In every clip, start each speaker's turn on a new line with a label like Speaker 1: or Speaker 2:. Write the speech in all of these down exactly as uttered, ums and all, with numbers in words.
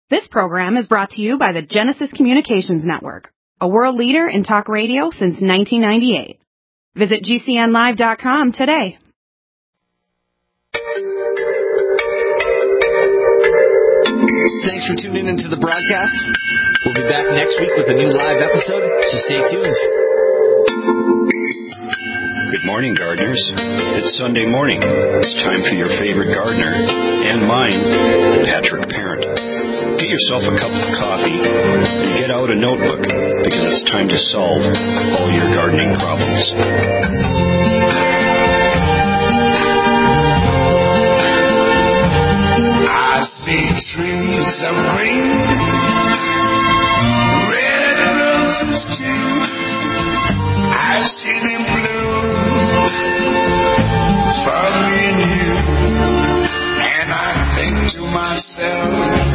Speaker 1: This program is brought to you by the Genesis Communications Network, a world leader in talk radio since nineteen ninety-eight. Visit G C N live dot com today.
Speaker 2: Thanks for tuning into the broadcast. We'll be back next week with a new live episode, so stay tuned.
Speaker 3: Good morning, gardeners. It's Sunday morning. It's time for your favorite gardener, and mine, Patrick Parent. Get yourself a cup of coffee and get out a notebook, because it's time to solve all your gardening problems.
Speaker 4: I see trees of green, red roses too. I see them blue for me and you. And I think to myself,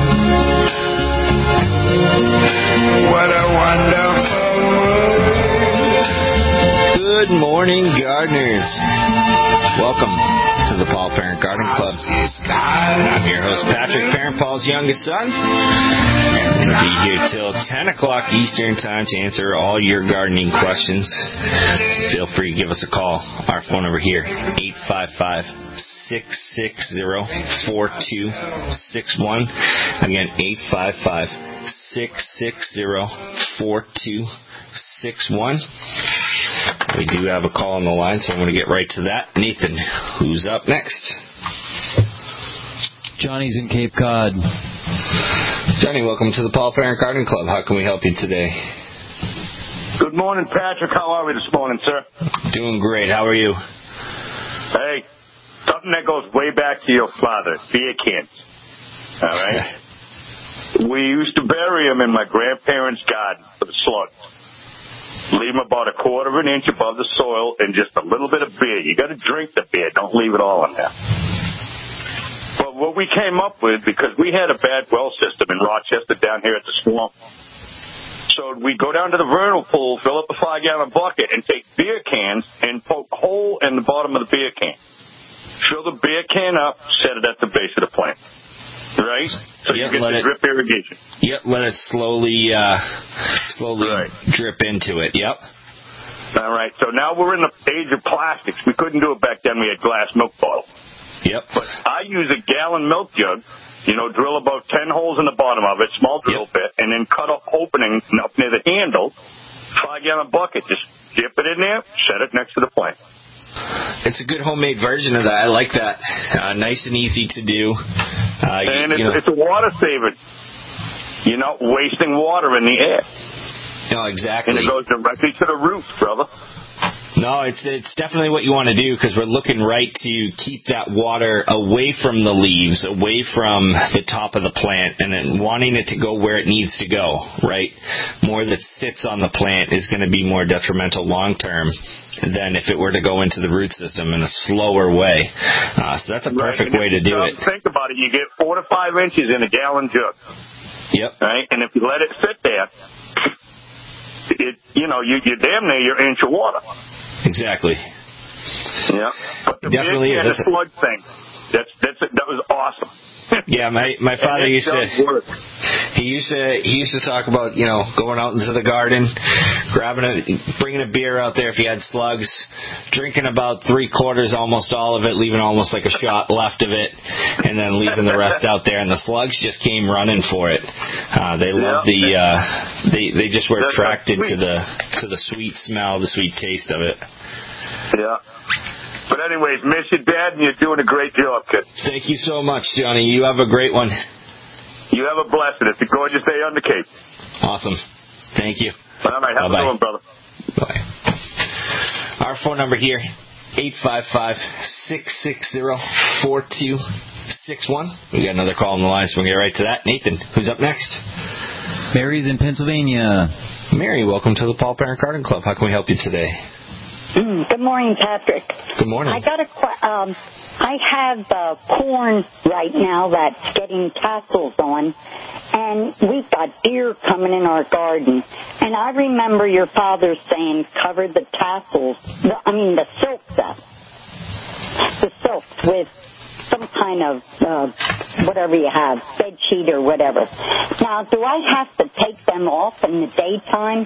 Speaker 4: what a wonderful world.
Speaker 2: Good morning, gardeners. Welcome to the Paul Parent Garden Club. I'm your host, Patrick Parent, Paul's youngest son. We'll be here till ten o'clock Eastern Time to answer all your gardening questions. Feel free to give us a call. Our phone number here, eight five five, six six zero, four two six one. Again, eight five five, six six zero, four two six one. We do have a call on the line, so I'm going to get right to that. Nathan, who's up next?
Speaker 5: Johnny's in Cape Cod.
Speaker 2: Johnny, welcome to the Paul Parent Garden Club. How can we help you today?
Speaker 6: Good morning, Patrick. How are we this morning, sir?
Speaker 2: Doing great. How are you?
Speaker 6: Hey, something that goes way back to your father, beer cans. All right? We used to bury them in my grandparents' garden for the slugs. Leave them about a quarter of an inch above the soil and just a little bit of beer. You got to drink the beer. Don't leave it all in there. But what we came up with, because we had a bad well system in Rochester down here at the swamp, so we'd go down to the vernal pool, fill up a five-gallon bucket, and take beer cans and poke a hole in the bottom of the beer can. Fill the beer can up, set it at the base of the plant. Right? So
Speaker 2: yep,
Speaker 6: you get the
Speaker 2: it,
Speaker 6: drip irrigation.
Speaker 2: Yep, let it slowly uh, slowly
Speaker 6: right.
Speaker 2: drip into it. Yep.
Speaker 6: All right, so now we're in the age of plastics. We couldn't do it back then. We had glass milk bottles.
Speaker 2: Yep.
Speaker 6: But I use a gallon milk jug, you know, drill about ten holes in the bottom of it, small drill
Speaker 2: yep.
Speaker 6: bit, and then cut up opening up near the handle, five-gallon bucket. Just dip it in there, set it next to the plant.
Speaker 2: It's a good homemade version of that. I like that. Uh, nice and easy to do. Uh,
Speaker 6: and
Speaker 2: you,
Speaker 6: it's,
Speaker 2: you know.
Speaker 6: it's a water saver. You're not wasting water in the air.
Speaker 2: No, exactly.
Speaker 6: And it goes directly to the roots, brother.
Speaker 2: No, it's it's definitely what you want to do, because we're looking right to keep that water away from the leaves, away from the top of the plant, and then wanting it to go where it needs to go, right? More that sits on the plant is going to be more detrimental long term than if it were to go into the root system in a slower way. Uh, so that's a perfect
Speaker 6: right.
Speaker 2: way to do it.
Speaker 6: Think about it. You get four to five inches in a gallon jug.
Speaker 2: Yep.
Speaker 6: Right? And if you let it sit there, it you know, you, you're damn near your inch of water.
Speaker 2: Exactly.
Speaker 6: Yeah. But the
Speaker 2: definitely
Speaker 6: big
Speaker 2: is.
Speaker 6: and the slug thing, that's, that's, that was awesome.
Speaker 2: Yeah, my my father used to he used to he used to talk about, you know, going out into the garden, grabbing a bringing a beer out there if he had slugs, drinking about three quarters, almost all of it, leaving almost like a shot left of it, and then leaving the rest out there. And the slugs just came running for it. Uh, they love
Speaker 6: yeah.
Speaker 2: the uh, they they just were
Speaker 6: That's
Speaker 2: attracted to the to the sweet smell, the sweet taste of it.
Speaker 6: Yeah. But anyways, miss you, Dad, and you're doing a great job, kid.
Speaker 2: Thank you so much, Johnny. You have a great one.
Speaker 6: You have a blessing. It's a gorgeous day on the Cape.
Speaker 2: Awesome. Thank you.
Speaker 6: All right. Have
Speaker 2: Bye-bye.
Speaker 6: a good one, brother.
Speaker 2: Bye. Our phone number here, eight five five, six six zero, four two six one. We got another call on the line, so we'll get right to that. Nathan, who's up next?
Speaker 5: Mary's in Pennsylvania.
Speaker 2: Mary, welcome to the Paul Parent Garden Club. How can we help you today?
Speaker 7: Mm, good morning, Patrick.
Speaker 2: Good morning.
Speaker 7: I got a qu- um, I have uh, corn right now that's getting tassels on, and we've got deer coming in our garden. And I remember your father saying, cover the tassels, the, I mean the silk stuff, the silk with some kind of uh, whatever you have, bed sheet or whatever. Now, do I have to take them off in the daytime?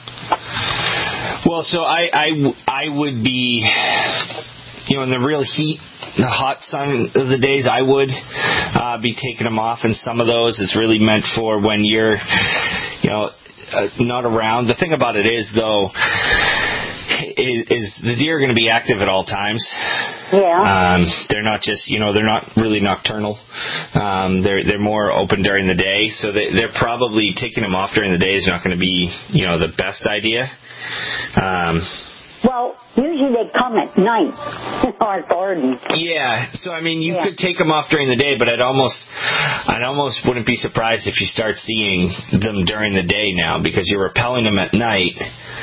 Speaker 2: Well, so I, I, I would be, you know, in the real heat, the hot sun of the days, I would uh, be taking them off, and some of those is really meant for when you're, you know, uh, not around. The thing about it is, though, is, is the deer are going to be active at all times.
Speaker 7: Yeah.
Speaker 2: Um, they're not just, you know, they're not really nocturnal. Um, they're they're more open during the day, so they, they're probably taking them off during the day is not going to be, you know, the best idea. Um,
Speaker 7: Well, usually they come at night in our garden.
Speaker 2: Yeah, so I mean, you
Speaker 7: yeah.
Speaker 2: could take them off during the day, but I'd almost, I'd almost wouldn't be surprised if you start seeing them during the day now, because you're repelling them at night,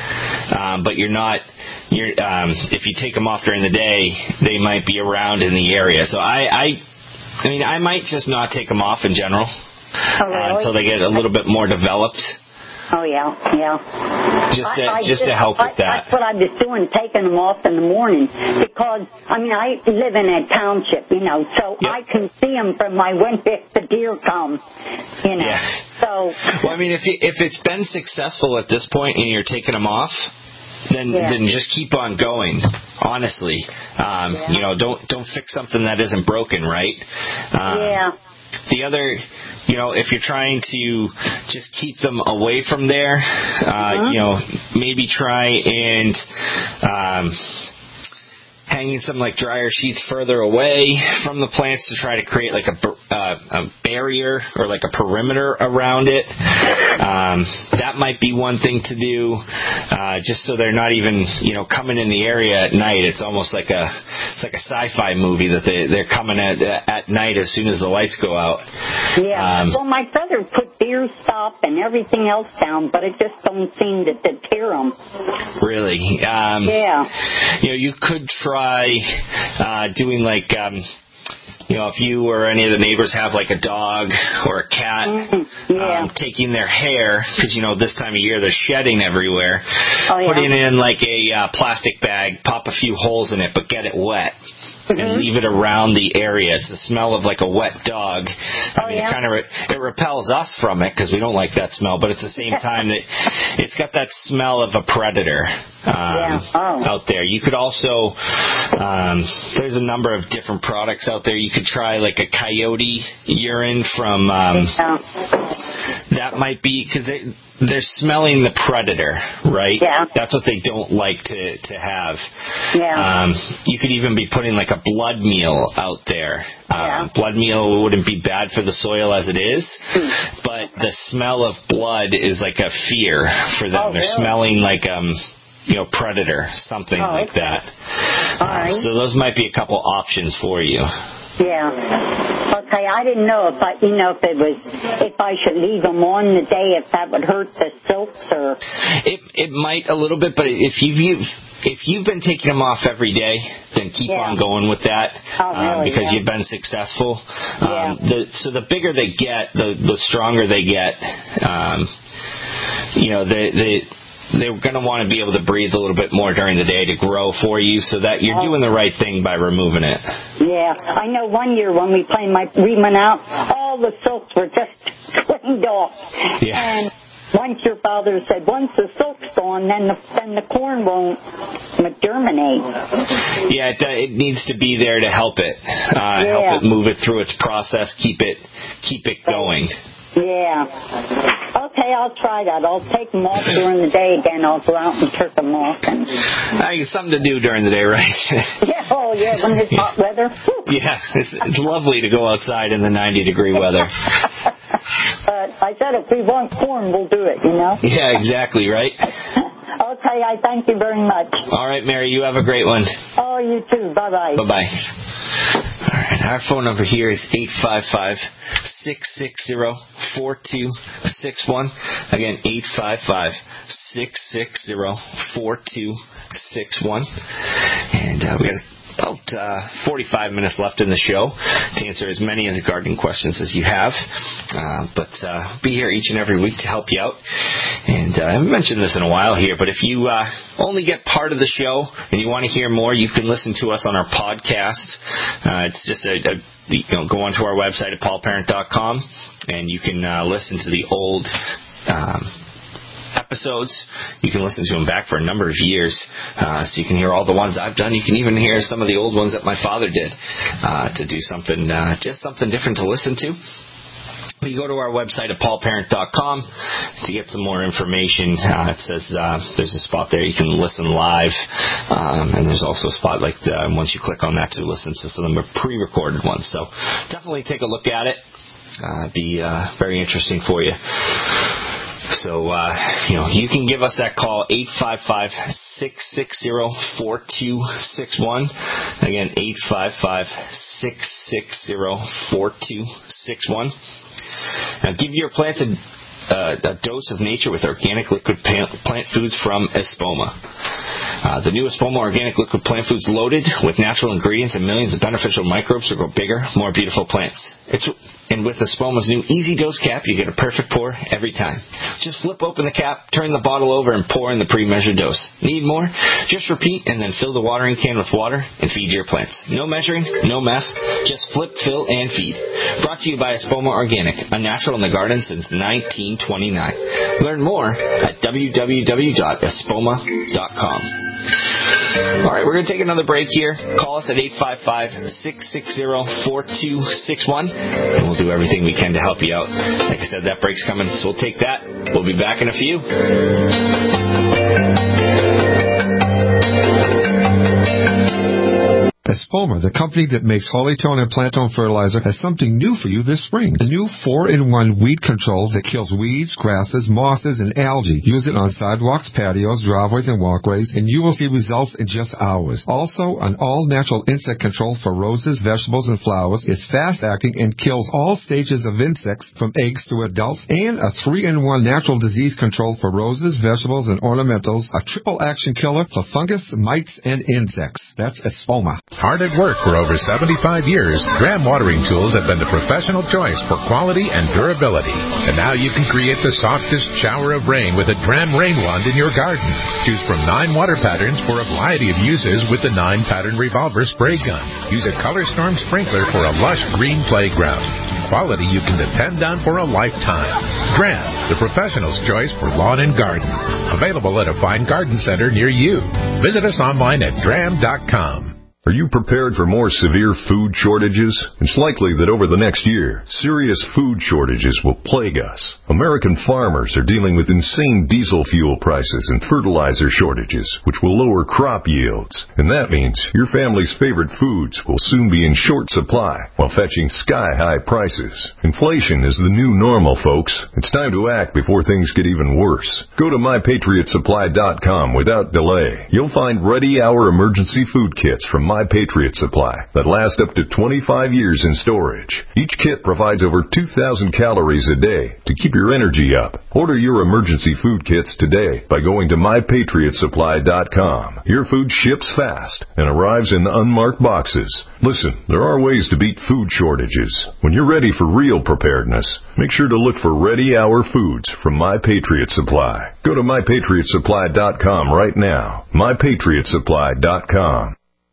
Speaker 2: um, but you're not. You're um, if you take them off during the day, they might be around in the area. So I, I, I mean, I might just not take them off in general
Speaker 7: oh, really?
Speaker 2: uh, until they get a little bit more developed.
Speaker 7: Oh, yeah, yeah.
Speaker 2: Just to,
Speaker 7: I, I
Speaker 2: just, just to help
Speaker 7: I,
Speaker 2: with that.
Speaker 7: That's what I was doing, taking them off in the morning. Because, I mean, I live in a township, you know, so
Speaker 2: yep.
Speaker 7: I can see them from my window if the deer come, you know.
Speaker 2: Yeah.
Speaker 7: So.
Speaker 2: Well, I mean, if you, if it's been successful at this point and you're taking them off, then
Speaker 7: yeah.
Speaker 2: then just keep on going. Honestly, um,
Speaker 7: yeah.
Speaker 2: you know, don't don't fix something that isn't broken, right? Um,
Speaker 7: yeah.
Speaker 2: The other, you know, if you're trying to just keep them away from there, uh,
Speaker 7: uh-huh.
Speaker 2: you know, maybe try and um, hanging some like dryer sheets further away from the plants to try to create like a, uh, a barrier or like a perimeter around it. Um, that might be one thing to do, uh, just so they're not even, you know, coming in the area at night. It's almost like a it's like a sci-fi movie that they they're coming at at night as soon as the lights go out.
Speaker 7: Yeah.
Speaker 2: Um,
Speaker 7: well, my brother put deer stop and everything else down, but it just don't seem to deter them.
Speaker 2: Really? Um,
Speaker 7: yeah.
Speaker 2: You know, you could try. Uh, doing like, um, you know, if you or any of the neighbors have like a dog or a cat,
Speaker 7: mm-hmm. yeah.
Speaker 2: um, taking their hair, because, you know, this time of year they're shedding everywhere,
Speaker 7: oh, yeah.
Speaker 2: putting it in like a uh, plastic bag, pop a few holes in it, but get it wet. Mm-hmm. And leave it around the area. It's the smell of like a wet dog. I
Speaker 7: oh,
Speaker 2: mean,
Speaker 7: yeah?
Speaker 2: it kind of re- it repels us from it because we don't like that smell. But at the same time, that it's got that smell of a predator um,
Speaker 7: yeah. oh.
Speaker 2: out there. You could also um, there's a number of different products out there. You could try like a coyote urine from um,
Speaker 7: yeah.
Speaker 2: that might be because they. They're smelling the predator, right?
Speaker 7: Yeah.
Speaker 2: That's what they don't like to, to have.
Speaker 7: Yeah.
Speaker 2: Um, you could even be putting like a blood meal out there.
Speaker 7: Yeah.
Speaker 2: Um, blood meal wouldn't be bad for the soil as it is,
Speaker 7: mm.
Speaker 2: but the smell of blood is like a fear for them.
Speaker 7: Oh,
Speaker 2: They're
Speaker 7: really?
Speaker 2: smelling like um, you know, predator, something
Speaker 7: oh,
Speaker 2: like
Speaker 7: okay.
Speaker 2: that.
Speaker 7: All
Speaker 2: um,
Speaker 7: right.
Speaker 2: So those might be a couple options for you.
Speaker 7: Yeah. Okay, I didn't know if I, you know, if it was, if I should leave them on the day, if that would hurt the silks or.
Speaker 2: It it might a little bit, but if you've if you've been taking them off every day, then keep
Speaker 7: yeah.
Speaker 2: on going with that
Speaker 7: oh, really?
Speaker 2: um, because
Speaker 7: yeah.
Speaker 2: you've been successful.
Speaker 7: Yeah.
Speaker 2: Um, the, so the bigger they get, the the stronger they get. Um, you know, they they. They're going to want to be able to breathe a little bit more during the day to grow for you, so that you're
Speaker 7: oh.
Speaker 2: doing the right thing by removing it.
Speaker 7: Yeah, I know one year when we played my we went out, all the silks were just cleaned off.
Speaker 2: Yeah.
Speaker 7: And once your father said, once the silk's gone, then the then the corn won't germinate.
Speaker 2: Yeah, it, it needs to be there to help it, uh,
Speaker 7: yeah.
Speaker 2: help it move it through its process, keep it keep it going.
Speaker 7: Yeah. Okay, I'll try that. I'll take them off during the day again. I'll go out and turn them off. And...
Speaker 2: Uh, it's something to do during the day, right?
Speaker 7: yeah, oh yeah, when it's hot weather.
Speaker 2: Yeah, it's, it's lovely to go outside in the ninety degree weather.
Speaker 7: But I said if we want corn, we'll do it, you know?
Speaker 2: Yeah, exactly, right?
Speaker 7: Okay, I thank you very much.
Speaker 2: All right, Mary, you have a great one.
Speaker 7: Oh, you too. Bye-bye.
Speaker 2: Bye-bye. All right, our phone number here is eight five five, six six zero, four two six one. Again, eight five five, six six zero, four two six one. And uh, we got about uh, forty-five minutes left in the show to answer as many of the gardening questions as you have. Uh, but uh, be here each and every week to help you out. And uh, I haven't mentioned this in a while here, but if you uh, only get part of the show and you want to hear more, you can listen to us on our podcast. Uh, it's just a, a you know, go onto our website at paul parent dot com, and you can uh, listen to the old um, episodes. You can listen to them back for a number of years, uh, so you can hear all the ones I've done. You can even hear some of the old ones that my father did, uh, to do something, uh, just something different to listen to. You go to our website at paul parent dot com to get some more information. Uh, it says uh, there's a spot there you can listen live, um, and there's also a spot like the, once you click on that to listen to some of the pre-recorded ones. So definitely take a look at it. Uh, be uh, very interesting for you. So, uh, you know, you can give us that call, eight five five, six six zero, four two six one. Again, eight five five, six six zero, four two six one. Now, give your plants a, uh, a dose of nature with organic liquid plant, plant foods from Espoma. Uh, the new Espoma organic liquid plant foods loaded with natural ingredients and millions of beneficial microbes to grow bigger, more beautiful plants. It's And with Espoma's new Easy Dose cap, you get a perfect pour every time. Just flip open the cap, turn the bottle over, and pour in the pre-measured dose. Need more? Just repeat and then fill the watering can with water and feed your plants. No measuring, no mess. Just flip, fill, and feed. Brought to you by Espoma Organic, a natural in the garden since nineteen twenty-nine. Learn more at w w w dot espoma dot com. All right, we're going to take another break here. Call us at eight five five, six six zero, four two six one, and we'll do everything we can to help you out. Like I said, that break's coming, so we'll take that. We'll be back in a few.
Speaker 8: Espoma, the company that makes Hollytone and Plantone fertilizer, has something new for you this spring. The new four in one weed control that kills weeds, grasses, mosses, and algae. Use it on sidewalks, patios, driveways, and walkways, and you will see results in just hours. Also, an all-natural insect control for roses, vegetables, and flowers. It's fast-acting and kills all stages of insects from eggs to adults, and a three in one natural disease control for roses, vegetables, and ornamentals. A triple-action killer for fungus, mites, and insects. That's Espoma.
Speaker 9: Hard at work for over seventy-five years, Dram Watering Tools have been the professional choice for quality and durability. And now you can create the softest shower of rain with a Dram Rain Wand in your garden. Choose from nine water patterns for a variety of uses with the nine pattern revolver spray gun. Use a Color Storm sprinkler for a lush green playground. Quality you can depend on for a lifetime. Dram, the professional's choice for lawn and garden. Available at a fine garden center near you. Visit us online at dram dot com.
Speaker 10: Are you prepared for more severe food shortages? It's likely that over the next year, serious food shortages will plague us. American farmers are dealing with insane diesel fuel prices and fertilizer shortages, which will lower crop yields. And that means your family's favorite foods will soon be in short supply while fetching sky-high prices. Inflation is the new normal, folks. It's time to act before things get even worse. Go to my patriot supply dot com without delay. You'll find ready-hour emergency food kits from My Patriot Supply that last up to twenty-five years in storage. Each kit provides over two thousand calories a day to keep your energy up. Order your emergency food kits today by going to my patriot supply dot com. Your food ships fast and arrives in unmarked boxes. Listen, there are ways to beat food shortages. When you're ready for real preparedness, make sure to look for Ready Hour Foods from My Patriot Supply. Go to my patriot supply dot com right now. my patriot supply dot com.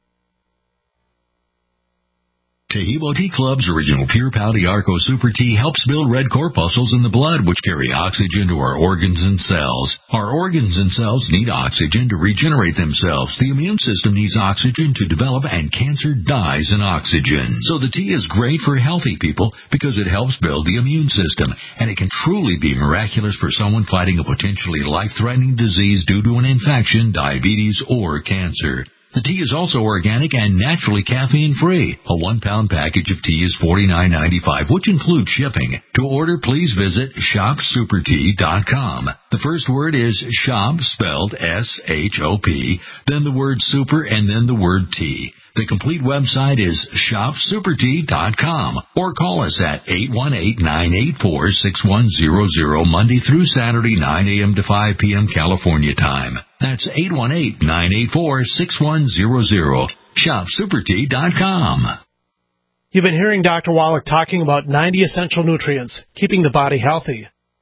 Speaker 11: Taheebo Tea Club's original Pure Pau Arco Super Tea helps build red corpuscles in the blood, which carry oxygen to our organs and cells. Our organs and cells need oxygen to regenerate themselves. The immune system needs oxygen to develop, and cancer dies in oxygen. So the tea is great for healthy people because it helps build the immune system, and it can truly be miraculous for someone fighting a potentially life-threatening disease due to an infection, diabetes, or cancer. The tea is also organic and naturally caffeine-free. A one-pound package of tea is forty-nine ninety-five, which includes shipping. To order, please visit shop super tea dot com. The first word is shop, spelled S H O P, then the word super, and then the word tea. The complete website is shop super tea dot com, or call us at eight one eight, nine eight four, six one zero zero Monday through Saturday, nine a.m. to five p.m. California time. That's eight one eight, nine eight four, six one zero zero. shop super tea dot com.
Speaker 12: You've been hearing Doctor Wallach talking about ninety essential nutrients, keeping the body healthy.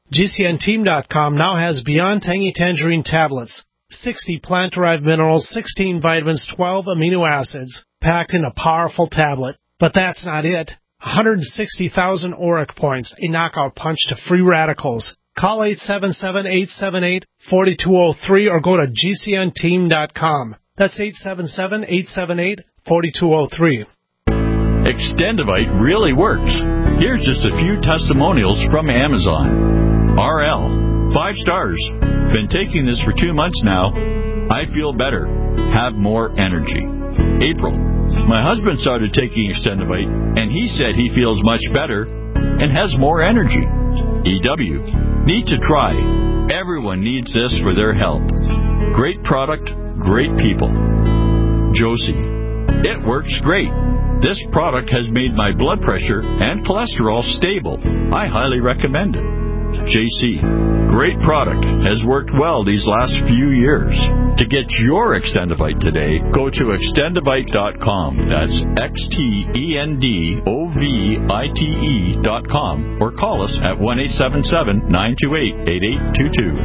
Speaker 12: G C N Team dot com now has Beyond Tangy Tangerine tablets, sixty plant-derived minerals, sixteen vitamins, twelve amino acids, packed in a powerful tablet. But that's not it. one hundred sixty thousand auric points, a knockout punch to free radicals. Call eight seven seven, eight seven eight, four two zero three or go to G C N Team dot com. That's eight seven seven, eight seven eight, four two zero three.
Speaker 13: Extendivite really works. Here's just a few testimonials from Amazon. R L, five stars. Been taking this for two months now. I feel better. Have more energy. April, my husband started taking Extendivite, and he said he feels much better and has more energy. E W, need to try. Everyone needs this for their health. Great product, great people. Josie, it works great. This product has made my blood pressure and cholesterol stable. I highly recommend it. J C, great product. Has worked well these last few years. To get your Extendivite today, go to extendivite dot com. That's X T E N D O V I T E dot com or call us at one eight seven seven, nine two eight, eight eight two two.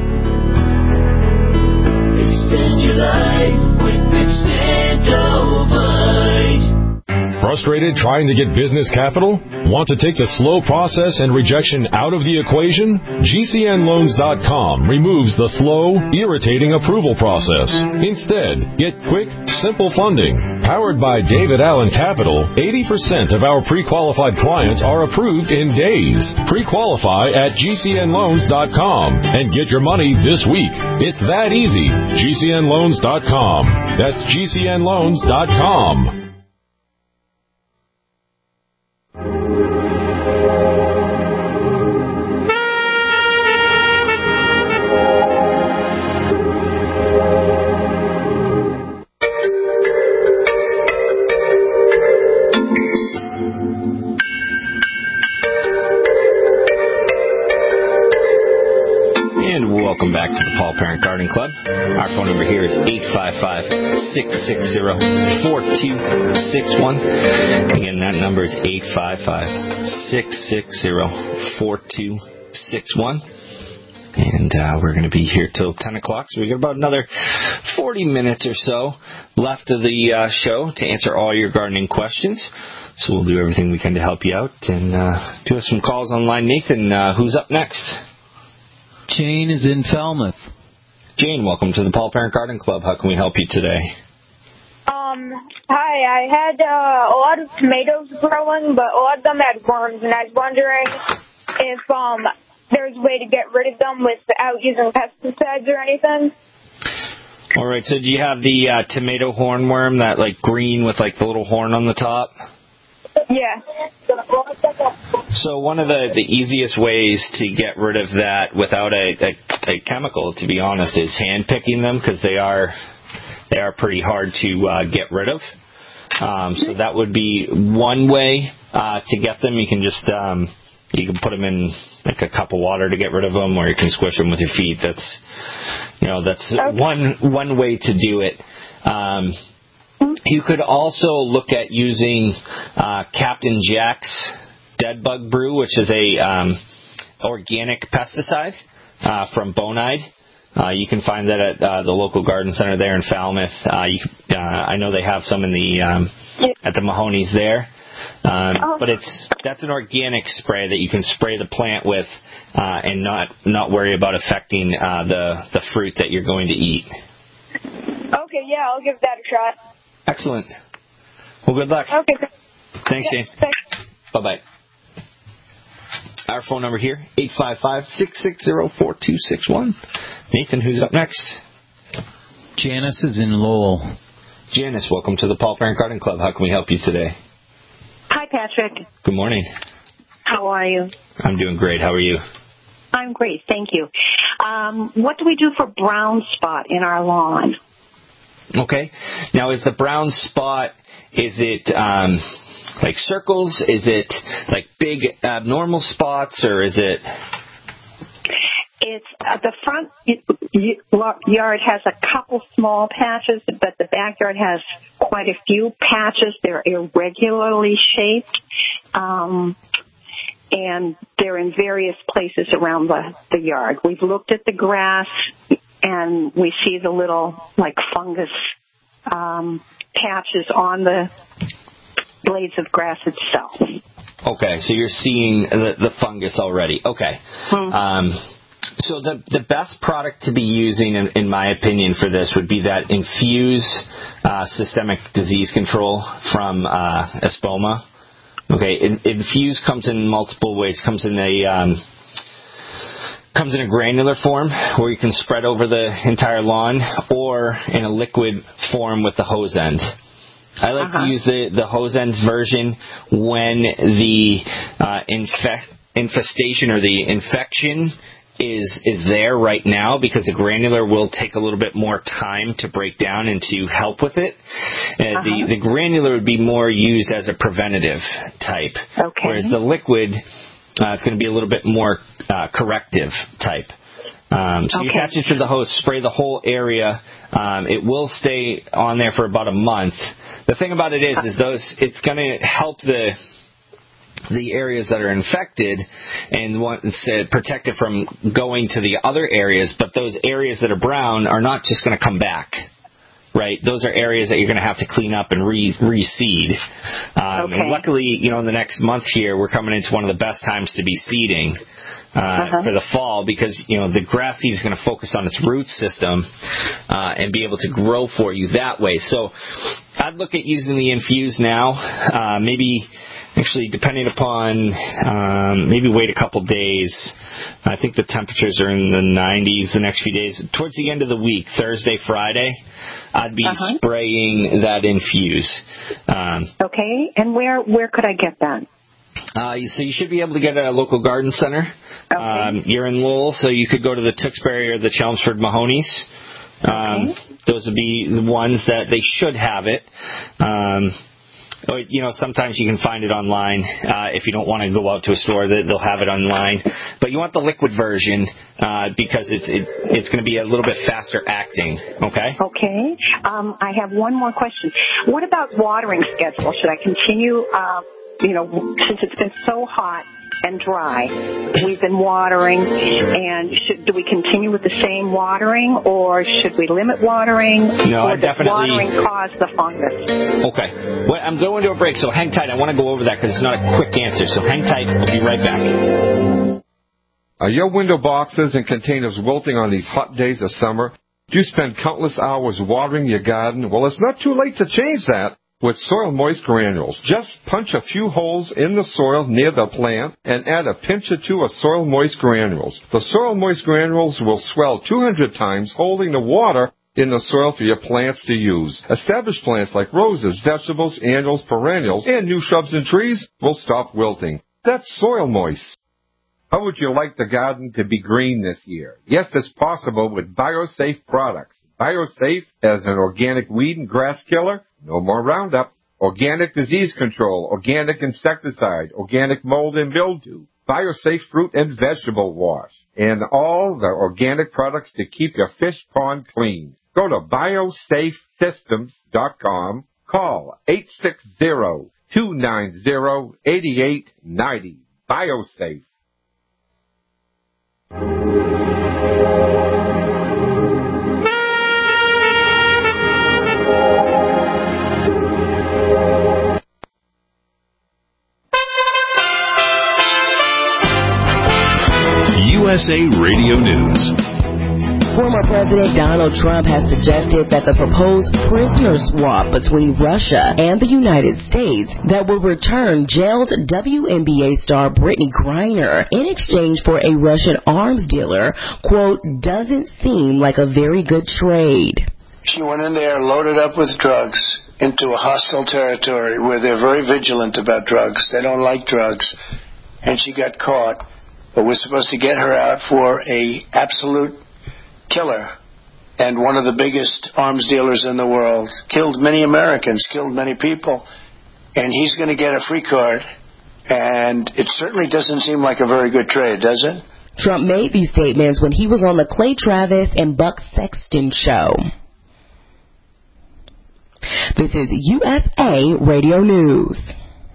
Speaker 14: Extend your life with Extendivite.
Speaker 15: Frustrated trying to get business capital? Want to take the slow process and rejection out of the equation? G C N loans dot com removes the slow, irritating approval process. Instead, get quick, simple funding. Powered by David Allen Capital, eighty percent of our pre-qualified clients are approved in days. Pre-qualify at G C N loans dot com and get your money this week. It's that easy. G C N loans dot com. That's G C N loans dot com.
Speaker 2: Welcome back to the Paul Parent Gardening Club. Our phone number here is eight five five, six six zero, four two six one. Again, that number is eight five five, six six zero, four two six one. And uh, we're going to be here till ten o'clock, so we've got about another forty minutes or so left of the uh, show to answer all your gardening questions. So we'll do everything we can to help you out. And uh, do have some calls online. Nathan, uh, who's up next?
Speaker 5: Jane is in Falmouth.
Speaker 2: Jane, welcome to the Paul Parent Garden Club. How can we help you today?
Speaker 16: Um, hi, I had uh, a lot of tomatoes growing, but a lot of them had worms, and I was wondering if um there's a way to get rid of them without using pesticides or anything.
Speaker 2: All right, so do you have the uh, tomato hornworm, that like green with like the little horn on the top?
Speaker 16: Yeah.
Speaker 2: So one of the, the easiest ways to get rid of that without a, a, a chemical, to be honest, is hand picking them, because they are they are pretty hard to uh, get rid of. Um, so that would be one way uh, to get them. You can just um, you can put them in like a cup of water to get rid of them, or you can squish them with your feet. That's you know that's okay. one one way to do it. Um, You could also look at using uh, Captain Jack's Dead Bug Brew, which is a um, organic pesticide uh, from Bonide. Uh, you can find that at uh, the local garden center there in Falmouth. Uh, you, uh, I know they have some in the um, at the Mahoney's there, um, but it's that's an organic spray that you can spray the plant with uh, and not not worry about affecting uh, the the fruit that you're going to eat.
Speaker 16: Okay, yeah, I'll give that a shot.
Speaker 2: Excellent. Well, good luck.
Speaker 16: Okay.
Speaker 2: Thanks,
Speaker 16: yeah,
Speaker 2: Jane.
Speaker 16: Thanks.
Speaker 2: Bye-bye. Our phone number here, eight five five, six six zero, four two six one. Nathan, who's up next?
Speaker 5: Janice is in Lowell.
Speaker 2: Janice, welcome to the Paul Parent Garden Club. How can we help you today?
Speaker 17: Hi, Patrick.
Speaker 2: Good morning.
Speaker 17: How are you?
Speaker 2: I'm doing great. How are you?
Speaker 17: I'm great, thank you. Um, what do we do for brown spot in our lawn?
Speaker 2: Okay. Now, is the brown spot, is it um, like circles? Is it like big abnormal spots, or is it?
Speaker 17: It's uh, the front yard has a couple small patches, but the backyard has quite a few patches. They're irregularly shaped. Um, and they're in various places around the, the yard. We've looked at the grass, and we see the little, like, fungus um, patches on the blades of grass itself.
Speaker 2: Okay, so you're seeing the, the fungus already. Okay.
Speaker 17: Hmm.
Speaker 2: Um, so the the best product to be using, in, in my opinion, for this would be that Infuse uh, Systemic Disease Control from uh, Espoma. Okay, in, Infuse comes in multiple ways. Comes in a um, comes in a granular form where you can spread over the entire lawn, or in a liquid form with the hose end. I like uh-huh. to use the, the hose end version when the uh, infect, infestation or the infection is is there right now, because the granular will take a little bit more time to break down and to help with it. Uh, uh-huh. the, the granular would be more used as a preventative type,
Speaker 17: okay.
Speaker 2: whereas the liquid uh, is going to be a little bit more uh, corrective type. Um, so okay. you attach it to the hose, spray the whole area. Um, it will stay on there for about a month. The thing about it is, is those it's going to help the the areas that are infected and want to protect it from going to the other areas. But those areas that are brown are not just going to come back. Right, those are areas that you're going to have to clean up and re- reseed. Um,
Speaker 17: okay.
Speaker 2: And luckily, you know, in the next month here, we're coming into one of the best times to be seeding uh, uh-huh. for the fall, because you know the grass seed is going to focus on its root system uh, and be able to grow for you that way. So, I'd look at using the Infuse now. Uh, maybe. Actually, depending upon, um, maybe wait a couple days. I think the temperatures are in the nineties the next few days. Towards the end of the week, Thursday, Friday, I'd be uh-huh. spraying that Infuse. Um,
Speaker 17: okay, and where where could I get that?
Speaker 2: Uh, so you should be able to get it at a local garden center.
Speaker 17: Okay.
Speaker 2: Um, you're in Lowell, so you could go to the Tewksbury or the Chelmsford Mahoney's. Um,
Speaker 17: okay.
Speaker 2: Those would be the ones that they should have it. Um, You know, sometimes you can find it online. Uh, if you don't want to go out to a store, they'll have it online. But you want the liquid version uh, because it's it, it's going to be a little bit faster acting. Okay.
Speaker 17: Okay. Um, I have one more question. What about watering schedule? Should I continue? Uh, you know, since it's been so hot and dry, we've been watering, and should, do we continue with the same watering, or should we limit watering?
Speaker 2: No,
Speaker 17: or
Speaker 2: I
Speaker 17: does
Speaker 2: definitely.
Speaker 17: watering cause the fungus?
Speaker 2: Okay. Well, I'm going to a break, so hang tight. I want to go over that because it's not a quick answer. So hang tight. We'll be right back.
Speaker 8: Are your window boxes and containers wilting on these hot days of summer? Do you spend countless hours watering your garden? Well, it's not too late to change that with Soil Moist Granules. Just punch a few holes in the soil near the plant and add a pinch or two of Soil Moist Granules. The Soil Moist Granules will swell two hundred times, holding the water in the soil for your plants to use. Established plants like roses, vegetables, annuals, perennials, and new shrubs and trees will stop wilting. That's Soil Moist. How would you like the garden to be green this year? Yes, it's possible with BioSafe products. BioSafe as an organic weed and grass killer. No more Roundup. Organic disease control, organic insecticide, organic mold and mildew, BioSafe fruit and vegetable wash, and all the organic products to keep your fish pond clean. Go to biosafe systems dot com. Call eight six zero, two nine zero, eight eight nine zero. BioSafe.
Speaker 11: U S A Radio News.
Speaker 18: Former President Donald Trump has suggested that the proposed prisoner swap between Russia and the United States that will return jailed W N B A star Brittany Griner in exchange for a Russian arms dealer, quote, doesn't seem like a very good trade.
Speaker 19: She went in there loaded up with drugs into a hostile territory where they're very vigilant about drugs. They don't like drugs. And she got caught. But we're supposed to get her out for a absolute killer and one of the biggest arms dealers in the world. Killed many Americans, killed many people. And he's going to get a free card. And it certainly doesn't seem like a very good trade, does it?
Speaker 18: Trump made these statements when he was on the Clay Travis and Buck Sexton show. This is U S A Radio News.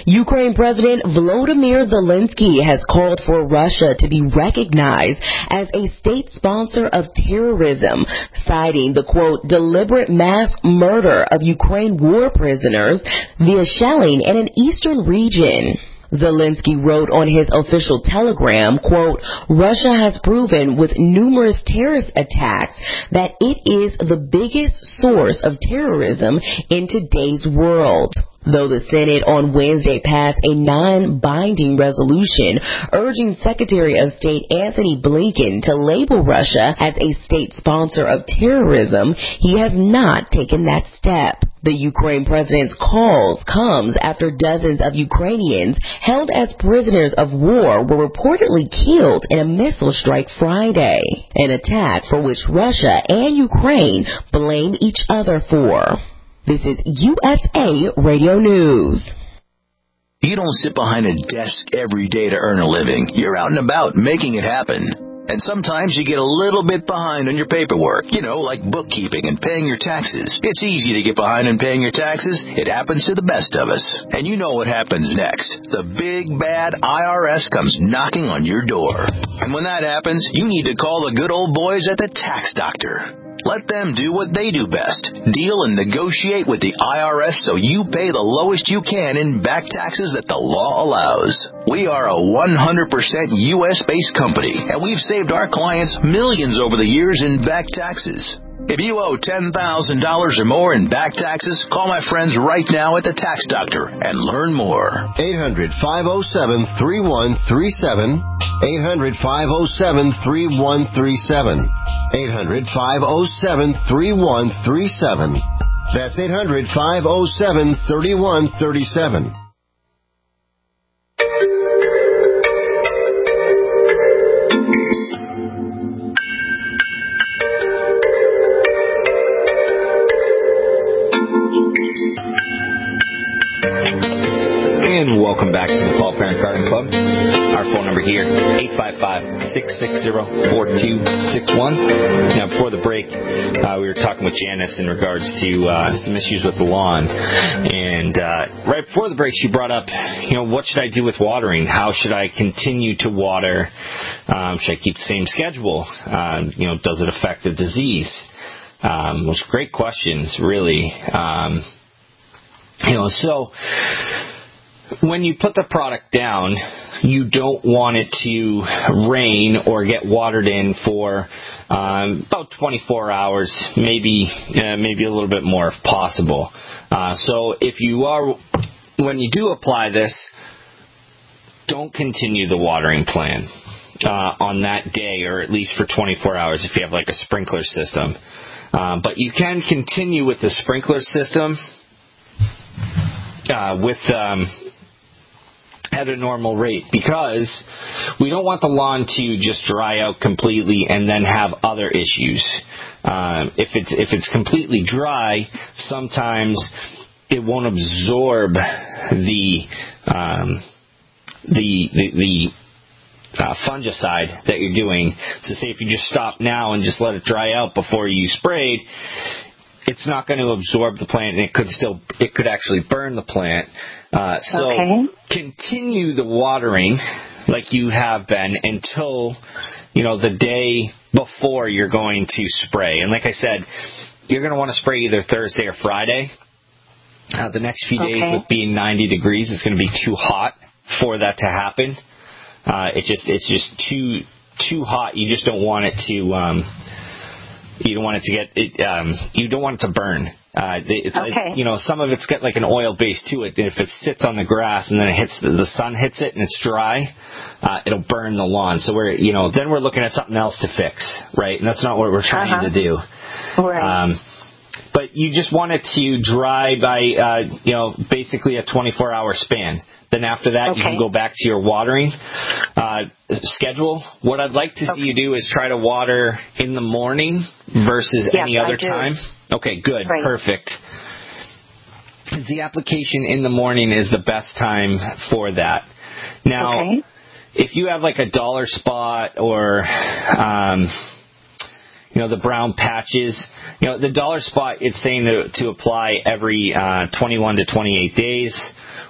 Speaker 18: Ukraine President Volodymyr Zelensky has called for Russia to be recognized as a state sponsor of terrorism, citing the, quote, deliberate mass murder of Ukraine war prisoners via shelling in an eastern region. Zelensky wrote on his official telegram, quote, Russia has proven with numerous terrorist attacks that it is the biggest source of terrorism in today's world. Though the Senate on Wednesday passed a non-binding resolution urging Secretary of State Anthony Blinken to label Russia as a state sponsor of terrorism, he has not taken that step. The Ukraine president's calls comes after dozens of Ukrainians held as prisoners of war were reportedly killed in a missile strike Friday, an attack for which Russia and Ukraine blame each other for. This is U S A Radio News.
Speaker 11: You don't sit behind a desk every day to earn a living. You're out and about making it happen. And sometimes you get a little bit behind on your paperwork, you know, like bookkeeping and paying your taxes. It's easy to get behind on paying your taxes. It happens to the best of us. And you know what happens next. The big, bad I R S comes knocking on your door. And when that happens, you need to call the good old boys at the Tax Doctor. Let them do what they do best. Deal and negotiate with the I R S so you pay the lowest you can in back taxes that the law allows. We are a one hundred percent U S-based company, and we've saved our clients millions over the years in back taxes. If you owe ten thousand dollars or more in back taxes, call my friends right now at the Tax Doctor and learn more.
Speaker 20: eight hundred, five oh seven, three one three seven. eight hundred, five oh seven, three one three seven. eight hundred, five oh seven, three one three seven. That's eight hundred, five oh seven, three one three seven.
Speaker 2: And welcome back to the Paul Parent Garden Club. Our phone number here, eight five five, six six zero, four two six one. Now, before the break, uh, we were talking with Janice in regards to uh, some issues with the lawn. And uh, right before the break, she brought up, you know, what should I do with watering? How should I continue to water? Um, should I keep the same schedule? Um, you know, does it affect the disease? Um, those great questions, really. Um, you know, so when you put the product down, you don't want it to rain or get watered in for um, about twenty-four hours, maybe uh, maybe a little bit more if possible. Uh, so if you are, when you do apply this, don't continue the watering plan uh, on that day, or at least for twenty-four hours if you have like a sprinkler system. Uh, but you can continue with the sprinkler system uh, with um, at a normal rate, because we don't want the lawn to just dry out completely and then have other issues. Um, if it's if it's completely dry, sometimes it won't absorb the um, the the, the Uh, fungicide that you're doing. So say if you just stop now and just let it dry out before you sprayed, it's not going to absorb the plant, and it could still, it could actually burn the plant. Uh, so okay. Continue the watering like you have been until, you know, the day before you're going to spray. And like I said, you're going to want to spray either Thursday or Friday. Uh, the next few okay. days with being ninety degrees, it's going to be too hot for that to happen. Uh, it just it's just too too hot. You just don't want it to um, you don't want it to get it, um, you don't want it to burn. Uh, it's okay. like, you know, some of it's got like an oil base to it. And if it sits on the grass and then it hits the, the sun hits it and it's dry, uh, it'll burn the lawn. So we're you know then we're looking at something else to fix, right? And that's not what we're trying uh-huh. to do. Right. Um, but you just want it to dry by uh, you know basically a twenty-four hour span. Then after that, okay. you can go back to your watering uh, schedule. What I'd like to okay. see you do is try to water in the morning versus yes, any other time. Okay, good, right. Perfect. The application in the morning is the best time for that. Now, okay. if you have like a dollar spot or um, you know, the brown patches, you know, the dollar spot, it's saying to, to apply every uh, twenty-one to twenty-eight days.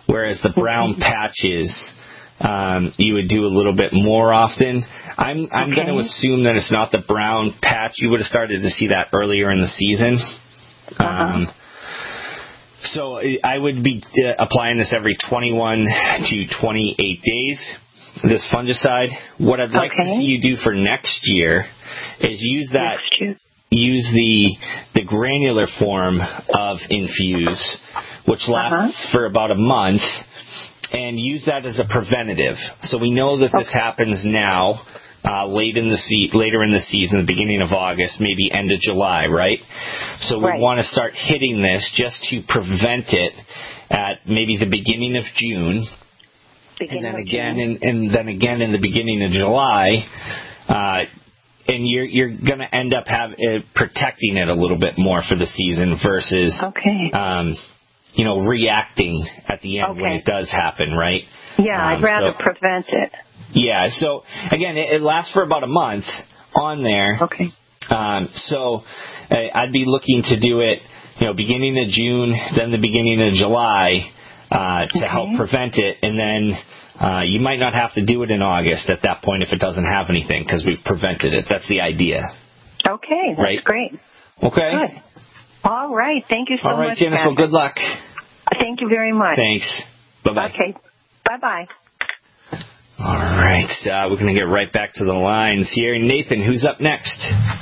Speaker 2: whereas the brown patches um, you would do a little bit more often. I'm I'm
Speaker 17: Okay.
Speaker 2: going to assume that it's not the brown patch. You would have started to see that earlier in the season.
Speaker 17: Uh-huh.
Speaker 2: Um, so I would be uh, applying this every twenty-one to twenty-eight days, this fungicide. What I'd like
Speaker 17: Okay.
Speaker 2: to see you do for next year is use that, use the the granular form of Infuse, which lasts for about a month, and use that as a preventative. So we know that this happens now, uh, late in the se- later in the season, the beginning of August, maybe end of July, right? So we
Speaker 17: Right.
Speaker 2: want to start hitting this just to prevent it at maybe the beginning of June,
Speaker 17: Beginning
Speaker 2: and then
Speaker 17: of
Speaker 2: again,
Speaker 17: June.
Speaker 2: in, and then again in the beginning of July. Uh, and you're you're going to end up have uh, protecting it a little bit more for the season versus,
Speaker 17: okay.
Speaker 2: um, you know, reacting at the end when
Speaker 17: Okay.
Speaker 2: it does happen, right?
Speaker 17: Yeah,
Speaker 2: Um,
Speaker 17: I'd rather
Speaker 2: so-
Speaker 17: prevent it.
Speaker 2: Yeah, so again, it, it lasts for about a month on there.
Speaker 17: Okay.
Speaker 2: Um, so uh, I'd be looking to do it, you know, beginning of June, then the beginning of July uh, to
Speaker 17: Okay.
Speaker 2: help prevent it, and then uh, you might not have to do it in August at that point if it doesn't have anything because we've prevented it. That's the idea.
Speaker 17: Okay, that's
Speaker 2: Right.
Speaker 17: great.
Speaker 2: Okay.
Speaker 17: Good. All right. Thank you so
Speaker 2: All right,
Speaker 17: much,
Speaker 2: Janice. Well,
Speaker 17: Patrick.
Speaker 2: good luck.
Speaker 17: Thank you very much.
Speaker 2: Thanks. Bye bye.
Speaker 17: Okay. Bye bye.
Speaker 2: All right, uh, we're going to get right back to the lines here. Nathan, who's up next?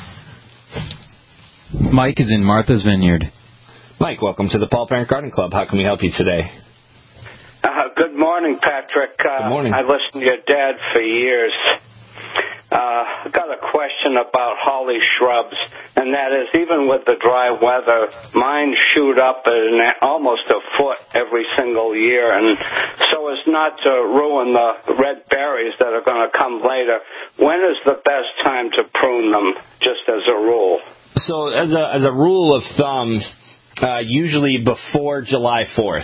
Speaker 5: Mike is in Martha's Vineyard.
Speaker 2: Mike, welcome to the Paul Parent Garden Club. How can we help you today?
Speaker 21: Uh, good morning, Patrick. Uh,
Speaker 2: Good morning.
Speaker 21: I listened to your dad for years. Uh, I've got a question about holly shrubs, and that is, even with the dry weather, mine shoot up at an, almost a foot every single year, and so as not to ruin the red berries that are going to come later, when is the best time to prune them, just as a rule?
Speaker 2: So as a as a rule of thumb, uh, usually before July fourth.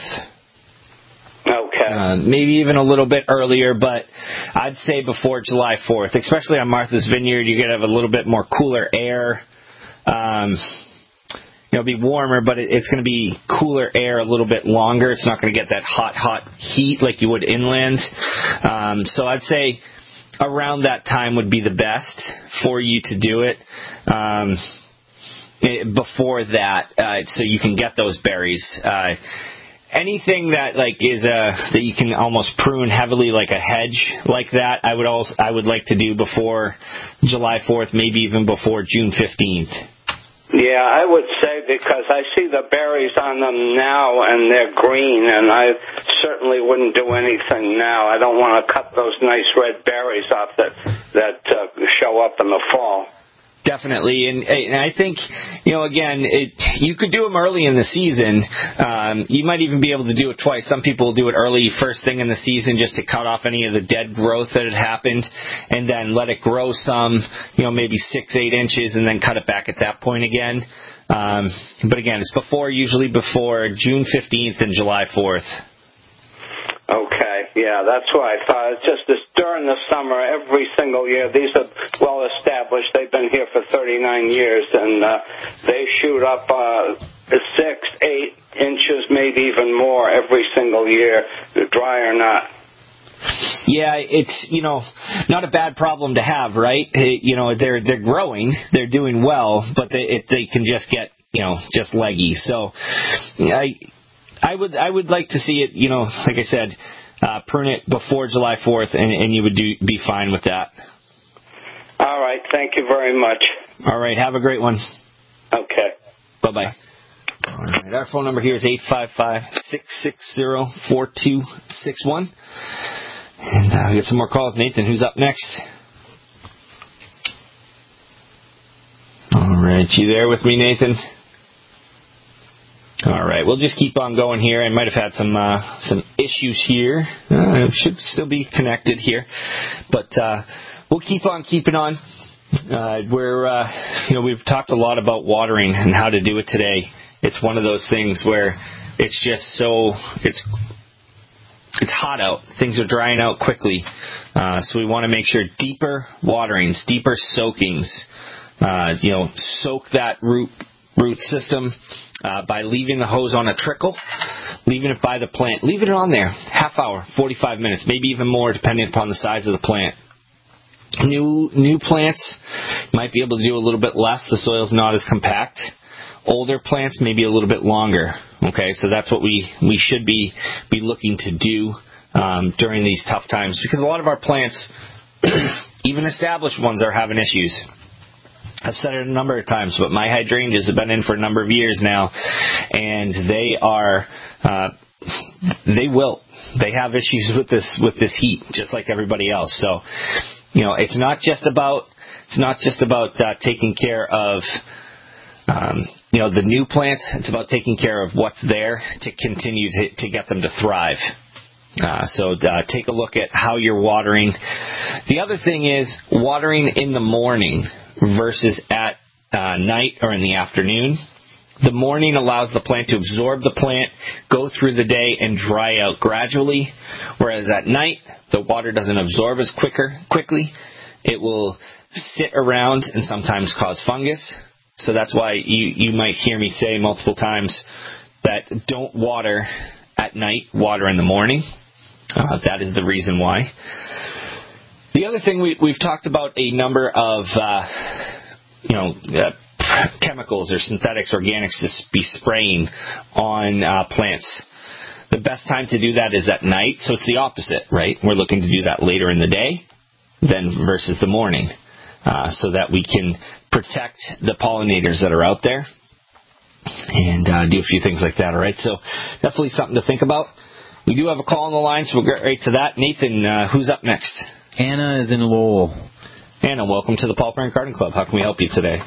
Speaker 21: Okay.
Speaker 2: Uh, maybe even a little bit earlier, but I'd say before July fourth, especially on Martha's Vineyard. You're going to have a little bit more cooler air. Um, it'll be warmer, but it, it's going to be cooler air a little bit longer. It's not going to get that hot, hot heat like you would inland. Um, so I'd say around that time would be the best for you to do it. Um, it before that, uh, so you can get those berries. Uh, Anything that like is a that you can almost prune heavily, like a hedge like that, I would also I would like to do before July fourth, maybe even before June fifteenth.
Speaker 21: Yeah, I would say, because I see the berries on them now and they're green, and I certainly wouldn't do anything now. I don't want to cut those nice red berries off that that uh, show up in the fall.
Speaker 2: Definitely, and, and I think, you know, again, it, you could do them early in the season. Um, you might even be able to do it twice. Some people will do it early, first thing in the season, just to cut off any of the dead growth that had happened, and then let it grow some, you know, maybe six, eight inches, and then cut it back at that point again. Um, but again, it's before, usually before June fifteenth and July fourth.
Speaker 21: Okay, yeah, that's what I thought. It's just this during the summer, every single year. These are well established. They've been here for thirty-nine years, and uh, they shoot up uh, six, eight inches, maybe even more every single year, dry or not.
Speaker 2: Yeah, it's, you know, not a bad problem to have, right? It, you know, they're they're growing, they're doing well, but they it, they can just get, you know, just leggy. So, I. I would I would like to see it, you know, like I said, uh, prune it before July fourth, and, and you would do, be fine with that.
Speaker 21: All right. Thank you very much.
Speaker 2: All right. Have a great one.
Speaker 21: Okay.
Speaker 2: Bye-bye. All right. Our phone number here is eight five five, six six zero, four two six one. And uh, we get some more calls. Nathan, who's up next? All right. You there with me, Nathan? All right, we'll just keep on going here. I might have had some uh, some issues here. Uh, should still be connected here, but uh, we'll keep on keeping on. Uh, we're uh, you know we've talked a lot about watering and how to do it today. It's one of those things where it's just so it's it's hot out. Things are drying out quickly, uh, so we want to make sure deeper waterings, deeper soakings. Uh, you know, soak that root root system. Uh, by leaving the hose on a trickle, leaving it by the plant, leaving it on there, half hour, forty-five minutes, maybe even more, depending upon the size of the plant. New new plants might be able to do a little bit less. The soil's not as compact. Older plants maybe a little bit longer. Okay, so that's what we, we should be be looking to do um, during these tough times, because a lot of our plants, even established ones, are having issues. I've said it a number of times, but my hydrangeas have been in for a number of years now, and they are uh, they wilt. They have issues with this with this heat, just like everybody else. So, you know, it's not just about it's not just about uh, taking care of um, you know the new plants. It's about taking care of what's there to continue to, to get them to thrive. Uh, so uh, take a look at how you're watering. The other thing is watering in the morning versus at uh, night or in the afternoon. The morning allows the plant to absorb the plant, go through the day, and dry out gradually, whereas at night, the water doesn't absorb as quicker quickly. It will sit around and sometimes cause fungus. So that's why you, you might hear me say multiple times that don't water at night, water in the morning. Uh, that is the reason why. The other thing, we, we've talked about a number of, uh, you know, uh, chemicals or synthetics, organics to be spraying on uh, plants. The best time to do that is at night, so it's the opposite, right? We're looking to do that later in the day than versus the morning, uh, so that we can protect the pollinators that are out there and uh, do a few things like that, all right? So definitely something to think about. We do have a call on the line, so we'll get right to that. Nathan, uh, who's up next?
Speaker 5: Anna is in Lowell.
Speaker 2: Anna, welcome to the Paul Parent Garden Club. How can we help you today?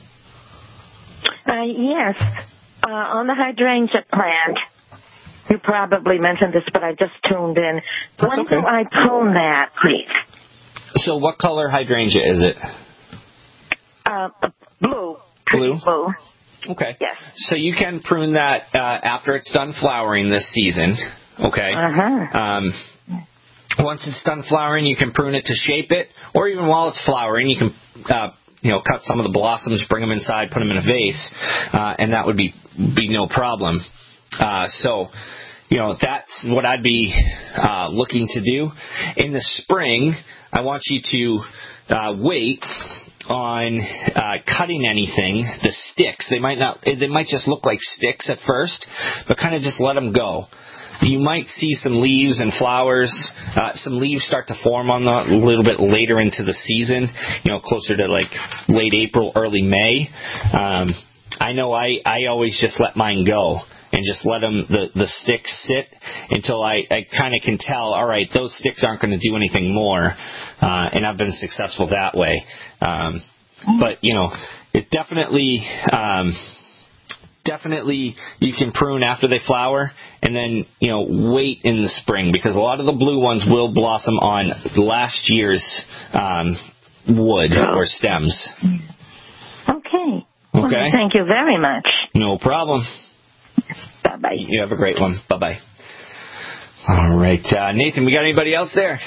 Speaker 1: Uh, yes. Uh, on the hydrangea plant, you probably mentioned this, but I just tuned in.
Speaker 2: That's
Speaker 1: when
Speaker 2: okay.
Speaker 1: do I prune that, please?
Speaker 2: So what color hydrangea is it?
Speaker 1: Uh, blue.
Speaker 2: Blue?
Speaker 1: Blue.
Speaker 2: Okay.
Speaker 1: Yes.
Speaker 2: So you can prune that uh, after it's done flowering this season. Okay.
Speaker 1: Uh-huh.
Speaker 2: Um, once it's done flowering, you can prune it to shape it, or even while it's flowering, you can, uh, you know, cut some of the blossoms, bring them inside, put them in a vase, uh, and that would be be no problem. Uh, so, you know, that's what I'd be uh, looking to do. In the spring, I want you to uh, wait on uh, cutting anything. The sticks, they might not, they might just look like sticks at first, but kind of just let them go. You might see some leaves and flowers. Uh, some leaves start to form on the a little bit later into the season, you know, closer to like late April, early May. Um, I know I, I always just let mine go and just let them, the, the sticks sit until I, I kind of can tell, all right, those sticks aren't going to do anything more. Uh, and I've been successful that way. Um, but, you know, it definitely... Um, Definitely, you can prune after they flower, and then, you know, wait in the spring, because a lot of the blue ones will blossom on last year's um, wood or stems.
Speaker 1: Okay.
Speaker 2: Okay.
Speaker 1: Well, thank you very much.
Speaker 2: No problem.
Speaker 1: Bye-bye.
Speaker 2: You have a great one. Bye-bye. All right. Uh, Nathan, we got anybody else there?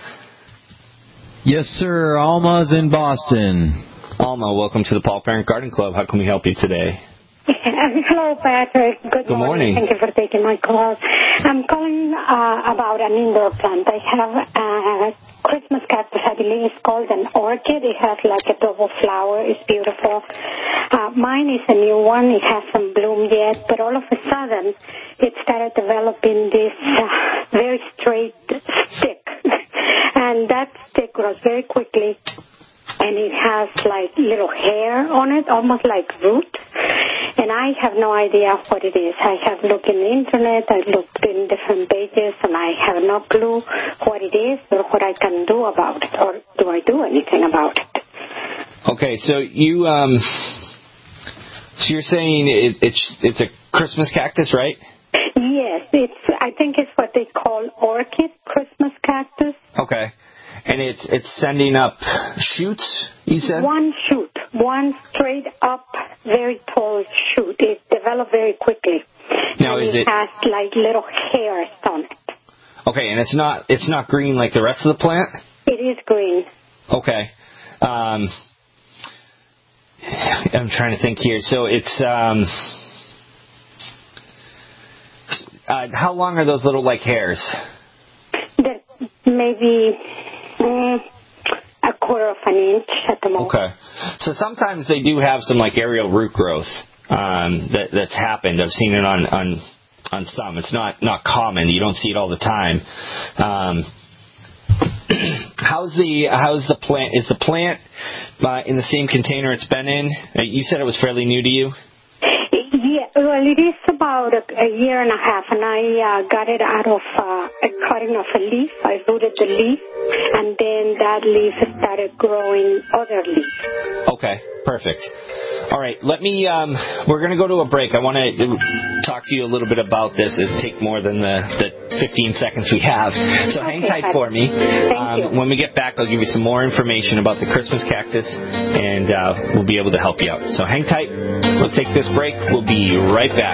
Speaker 5: Yes, sir. Alma's in Boston.
Speaker 2: Alma, welcome to the Paul Parent Garden Club. How can we help you today?
Speaker 22: Hello, Patrick. Good,
Speaker 2: Good morning.
Speaker 22: morning. Thank you for taking my call. I'm calling uh, about an indoor plant. I have a Christmas cactus. I believe it's called an orchid. It has like a double flower. It's beautiful. Uh, mine is a new one. It hasn't bloomed yet, but all of a sudden, it started developing this uh, very straight stick, and that stick grows very quickly. And it has like little hair on it, almost like roots. And I have no idea what it is. I have looked in the internet, I've looked in different pages, and I have no clue what it is or what I can do about it, or do I do anything about it.
Speaker 2: Okay, so you, um, so you're saying it, it's it's a Christmas cactus, right?
Speaker 22: Yes, it's. I think it's what they call orchid Christmas cactus.
Speaker 2: Okay. And it's it's sending up shoots, you said?
Speaker 22: One shoot, one straight up, very tall shoot. It developed very quickly.
Speaker 2: Now,
Speaker 22: and
Speaker 2: is
Speaker 22: it,
Speaker 2: it
Speaker 22: has like little hairs on it.
Speaker 2: Okay, and it's not it's not green like the rest of the plant?
Speaker 22: It is green.
Speaker 2: Okay. Um, I'm trying to think here. So it's um, Uh, how long are those little, like, hairs?
Speaker 22: Maybe mm, a quarter of an inch at the most.
Speaker 2: Okay. So sometimes they do have some, like, aerial root growth um, that, that's happened. I've seen it on, on on some. It's not, not common. You don't see it all the time. Um, how's the how's the plant? Is the plant uh, in the same container it's been in? You said it was fairly new to you?
Speaker 22: Yeah, well, it is about a, a year and a half, and I uh, got it out of uh, a cutting of a leaf. I rooted the leaf, and then that leaf started growing other leaves.
Speaker 2: Okay, perfect. All right, let me, um, we're going to go to a break. I want to talk to you a little bit about this. It'll take more than the, the fifteen seconds we have. So okay, hang tight for me.
Speaker 22: Thank
Speaker 2: um,
Speaker 22: you.
Speaker 2: When we get back, I'll give you some more information about the Christmas cactus, and uh, we'll be able to help you out. So hang tight. We'll take this break. We'll be right back.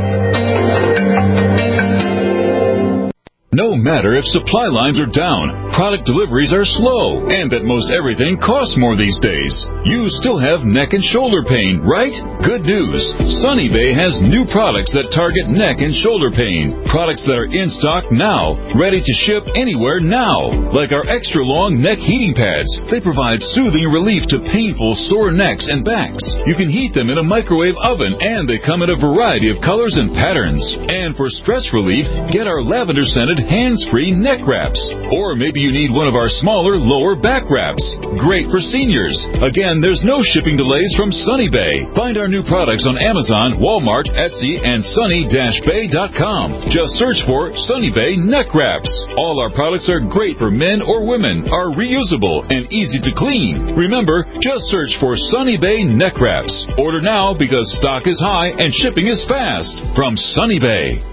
Speaker 3: No matter if supply lines are down, product deliveries are slow, and that most everything costs more these days, you still have neck and shoulder pain, right? Good news. Sunny Bay has new products that target neck and shoulder pain. Products that are in stock now, ready to ship anywhere now. Like our extra long neck heating pads. They provide soothing relief to painful sore necks and backs. You can heat them in a microwave oven, and they come in a variety of colors and patterns. And for stress relief, get our lavender scented hands-free neck wraps. Or maybe you need one of our smaller lower back wraps. Great for seniors. Again, there's no shipping delays from Sunny Bay. Find our new products on Amazon, Walmart, Etsy, and sunny dash bay dot com. Just search for Sunny Bay neck wraps. All our products are great for men or women, are reusable, and easy to clean. Remember, just search for Sunny Bay neck wraps. Order now because stock is high and shipping is fast. From Sunny Bay.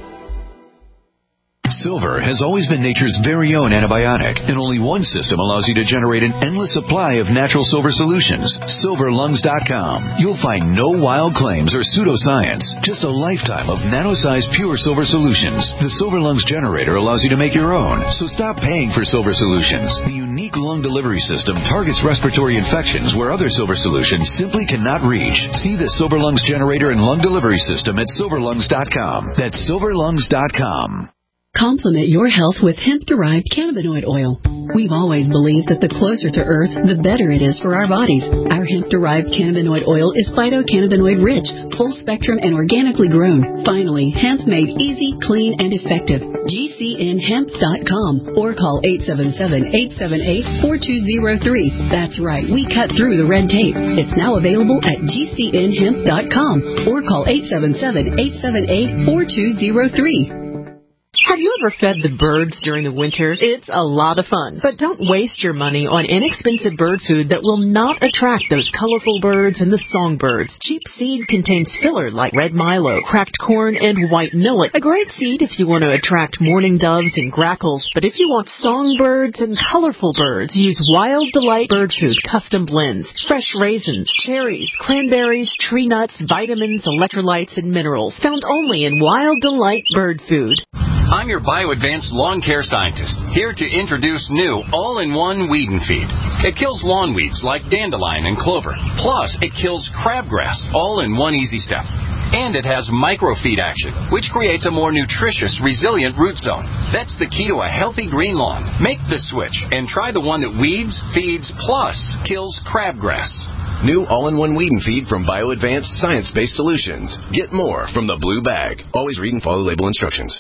Speaker 11: Silver has always been nature's very own antibiotic, and only one system allows you to generate an endless supply of natural silver solutions. silver lungs dot com. You'll find no wild claims or pseudoscience, just a lifetime of nano-sized pure silver solutions. The Silver Lungs generator allows you to make your own, so stop paying for silver solutions. The unique lung delivery system targets respiratory infections where other silver solutions simply cannot reach. See the Silver Lungs generator and lung delivery system at silver lungs dot com. That's silver lungs dot com.
Speaker 4: Complement your health with hemp-derived cannabinoid oil. We've always believed that the closer to Earth, the better it is for our bodies. Our hemp-derived cannabinoid oil is phytocannabinoid-rich, full-spectrum, and organically grown. Finally, hemp made easy, clean, and effective. G C N hemp dot com or call eight seven seven, eight seven eight, four two zero three. That's right, we cut through the red tape. It's now available at G C N hemp dot com or call eight seven seven, eight seven eight, four two zero three.
Speaker 23: Have you ever fed the birds during the winter? It's a lot of fun. But don't waste your money on inexpensive bird food that will not attract those colorful birds and the songbirds. Cheap seed contains filler like red milo, cracked corn, and white millet. A great seed if you want to attract mourning doves and grackles. But if you want songbirds and colorful birds, use Wild Delight Bird Food custom blends. Fresh raisins, cherries, cranberries, tree nuts, vitamins, electrolytes, and minerals. Found only in Wild Delight Bird Food.
Speaker 24: I'm your BioAdvanced lawn care scientist, here to introduce new all-in-one weed and feed. It kills lawn weeds like dandelion and clover. Plus, it kills crabgrass, all in one easy step. And it has microfeed action, which creates a more nutritious, resilient root zone. That's the key to a healthy green lawn. Make the switch and try the one that weeds, feeds, plus kills crabgrass.
Speaker 25: New all-in-one weed and feed from BioAdvanced science-based solutions. Get more from the blue bag. Always read and follow label instructions.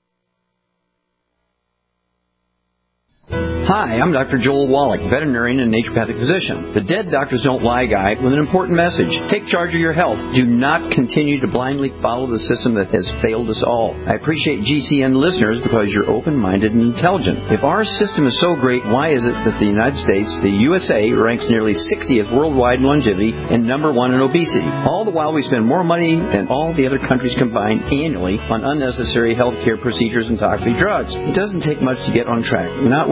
Speaker 26: Hi, I'm Doctor Joel Wallach, veterinarian and naturopathic physician. The Dead Doctors Don't Lie guy with an important message. Take charge of your health. Do not continue to blindly follow the system that has failed us all. I appreciate G C N listeners because you're open-minded and intelligent. If our system is so great, why is it that the United States, the U S A, ranks nearly sixtieth worldwide in longevity and number one in obesity? All the while we spend more money than all the other countries combined annually on unnecessary health care procedures and toxic drugs. It doesn't take much to get on track. Not with the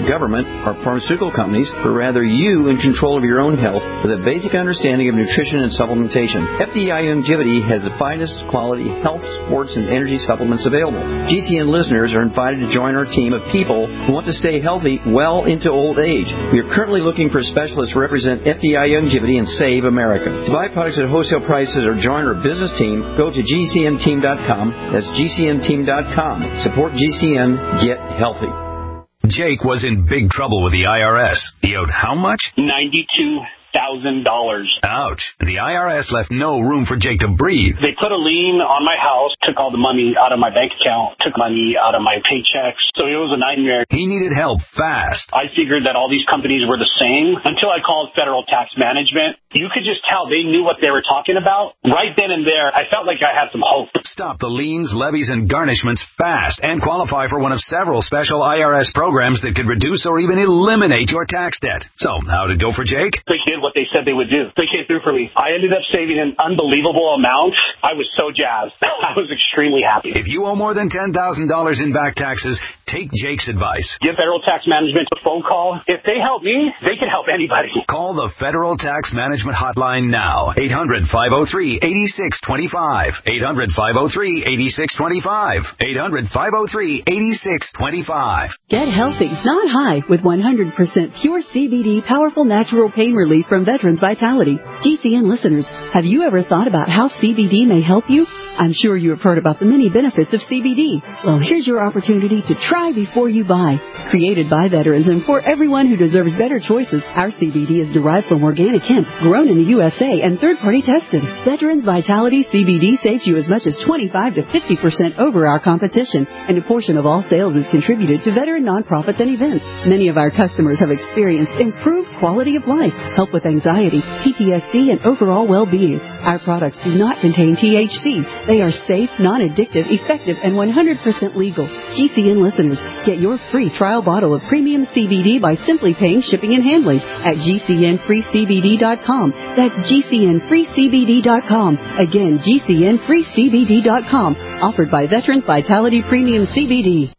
Speaker 26: government or pharmaceutical companies, but rather you in control of your own health with a basic understanding of nutrition and supplementation. F D I Longevity has the finest quality health, sports, and energy supplements available. G C N listeners are invited to join our team of people who want to stay healthy well into old age. We are currently looking for specialists to represent F D I Longevity and Save America. To buy products at wholesale prices or join our business team, go to G C N team dot com. That's G C N team dot com. Support G C N. Get healthy.
Speaker 6: Jake was in big trouble with the I R S. He owed how much?
Speaker 7: ninety-two thousand dollars.
Speaker 6: Ouch. The I R S left no room for Jake to breathe.
Speaker 7: They put a lien on my house, took all the money out of my bank account, took money out of my paychecks. So it was a nightmare.
Speaker 6: He needed help fast.
Speaker 7: I figured that all these companies were the same until I called Federal Tax Management. You could just tell they knew what they were talking about. Right then and there, I felt like I had some hope.
Speaker 6: Stop the liens, levies, and garnishments fast and qualify for one of several special I R S programs that could reduce or even eliminate your tax debt. So, how did it go for Jake?
Speaker 7: They did what they said they would do. They came through for me. I ended up saving an unbelievable amount. I was so jazzed. I was extremely happy.
Speaker 6: If you owe more than ten thousand dollars in back taxes, take Jake's advice.
Speaker 7: Give Federal Tax Management a phone call. If they help me, they can help anybody.
Speaker 6: Call the Federal Tax Management Hotline now. eight hundred, five oh three, eight six two five. eight hundred, five oh three, eight six two five. eight hundred, five oh three, eight six two five.
Speaker 4: Get healthy, not high, with one hundred percent pure C B D powerful natural pain relief from Veterans Vitality. G C N listeners, have you ever thought about how C B D may help you? I'm sure you have heard about the many benefits of C B D. Well, here's your opportunity to try before you buy. Created by veterans and for everyone who deserves better choices, our C B D is derived from organic hemp, grown in the U S A and third-party tested. Veterans Vitality C B D saves you as much as twenty-five to fifty percent over our competition, and a portion of all sales is contributed to veteran nonprofits and events. Many of our customers have experienced improved quality of life, help with anxiety, P T S D, and overall well-being. Our products do not contain T H C. They are safe, non-addictive, effective, and one hundred percent legal. G C N listeners, get your free trial bottle of premium C B D by simply paying shipping and handling at G C N free C B D dot com. That's G C N free C B D dot com. Again, G C N free C B D dot com. Offered by Veterans Vitality Premium C B D.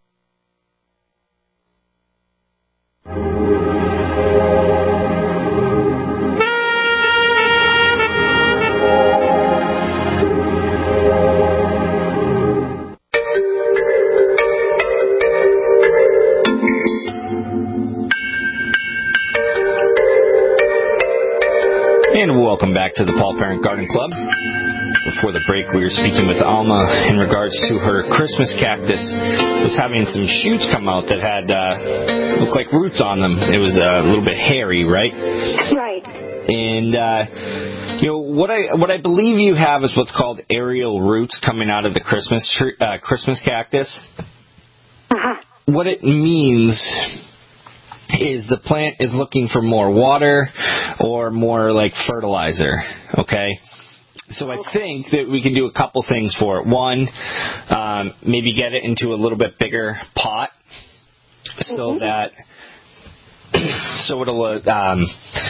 Speaker 2: And welcome back to the Paul Parent Garden Club. Before the break, we were speaking with Alma in regards to her Christmas cactus. It was having some shoots come out that had, uh, looked like roots on them. It was uh, a little bit hairy, right?
Speaker 22: Right.
Speaker 2: And, uh, you know, what I what I believe you have is what's called aerial roots coming out of the Christmas tree, uh, Christmas cactus.
Speaker 22: Uh-huh.
Speaker 2: What it means is the plant is looking for more water or more like fertilizer, okay? So I think that we can do a couple things for it. One, um, maybe get it into a little bit bigger pot so mm-hmm. that so it'll um,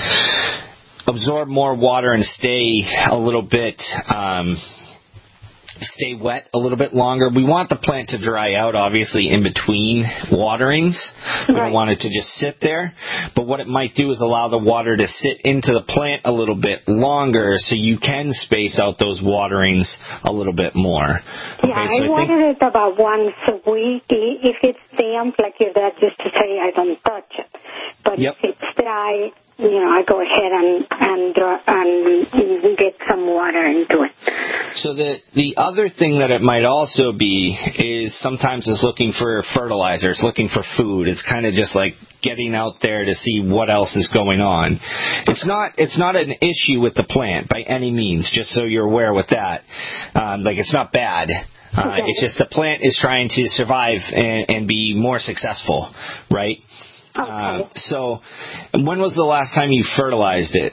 Speaker 2: absorb more water and stay a little bit um, stay wet a little bit longer. We want the plant to dry out, obviously, in between waterings. We right. don't want it to just sit there. But what it might do is allow the water to sit into the plant a little bit longer so you can space out those waterings a little bit more.
Speaker 22: Yeah,
Speaker 2: okay, so
Speaker 22: I,
Speaker 2: I
Speaker 22: water
Speaker 2: think,
Speaker 22: it about once a week. If it's damp like that, just to say I don't touch it. But
Speaker 2: yep.
Speaker 22: if it's dry, you know, I go ahead and and, uh, and get some water into it.
Speaker 2: So the the other thing that it might also be is sometimes it's looking for fertilizer. It's looking for food. It's kind of just like getting out there to see what else is going on. It's not it's not an issue with the plant by any means, just so you're aware with that. Um, like, it's not bad. Uh, okay. It's just the plant is trying to survive and, and be more successful, right?
Speaker 22: Okay.
Speaker 2: Uh, so when was the last time you fertilized it?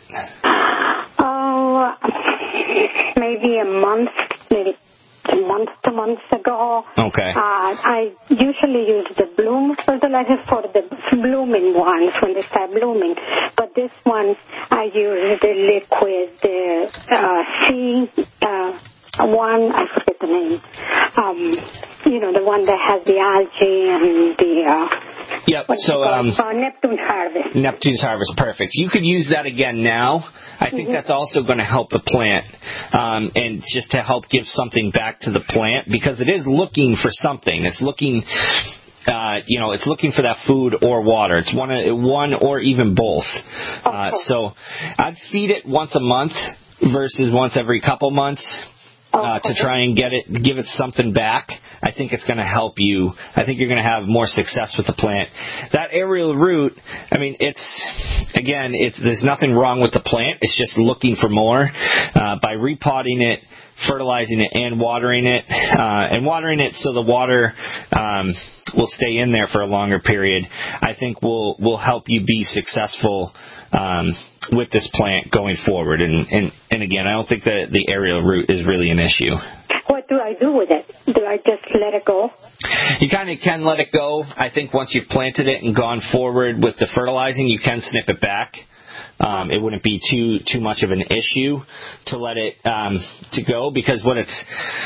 Speaker 22: Oh, maybe a month, maybe a month, two months ago.
Speaker 2: Okay.
Speaker 22: Uh, I usually use the bloom fertilizer for the blooming ones when they start blooming. But this one, I use the liquid, the uh, C, uh, one, I forget the name. Um, you know, the one that has the algae and the, uh,
Speaker 2: Yep.
Speaker 22: What
Speaker 2: So um,
Speaker 22: uh, Neptune's Harvest.
Speaker 2: Neptune's Harvest, perfect. You could use that again now. I think mm-hmm. that's also going to help the plant, um, and just to help give something back to the plant, because it is looking for something. It's looking, uh, you know, it's looking for that food or water. It's one, one or even both. Okay. Uh, so I'd feed it once a month versus once every couple months. Uh, to try and get it, give it something back. I think it's going to help you. I think you're going to have more success with the plant. That aerial root, I mean, it's, again, it's, there's nothing wrong with the plant. It's just looking for more. Uh, by repotting it, fertilizing it, and watering it, uh, and watering it so the water, um, will stay in there for a longer period, I think will, will help you be successful, um, with this plant going forward. And, and, and again, I don't think that the aerial root is really an issue.
Speaker 22: What do I do with it? Do I just let it go?
Speaker 2: You kind of can let it go. I think once you've planted it and gone forward with the fertilizing, you can snip it back. Um, it wouldn't be too too much of an issue to let it um, to go, because what it's